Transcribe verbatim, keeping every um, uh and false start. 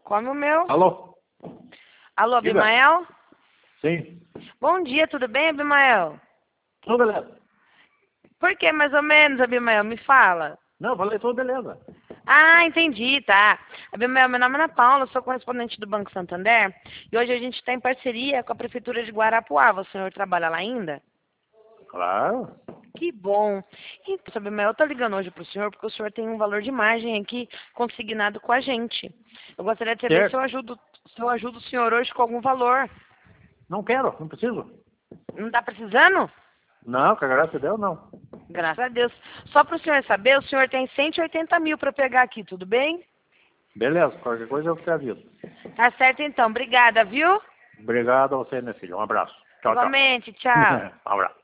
Come o meu. Alô? Alô, Diga. Abimael? Sim. Bom dia, tudo bem, Abimael? Tudo beleza. Por que mais ou menos, Abimael? Me fala. Não, falei tudo beleza. Ah, entendi, tá. Abimael, meu nome é Ana Paula, sou correspondente do Banco Santander e hoje a gente está em parceria com a Prefeitura de Guarapuava. O senhor trabalha lá ainda? Claro. Que bom. Então, Abimael, eu estou ligando hoje para o senhor porque o senhor tem um valor de margem aqui consignado com a gente. Eu gostaria de saber se eu Certo. ajudo, se eu ajudo o senhor hoje com algum valor. Não quero, não preciso. Não está precisando? Não, que a graça deu, não. Graças a Deus. Só para o senhor saber, o senhor tem cento e oitenta mil para pegar aqui, tudo bem? Beleza, qualquer coisa eu te aviso. Tá certo então. Obrigada, viu? Obrigado a você, minha filha. Um abraço. Tchau, tchau. Igualmente, tchau. Um abraço.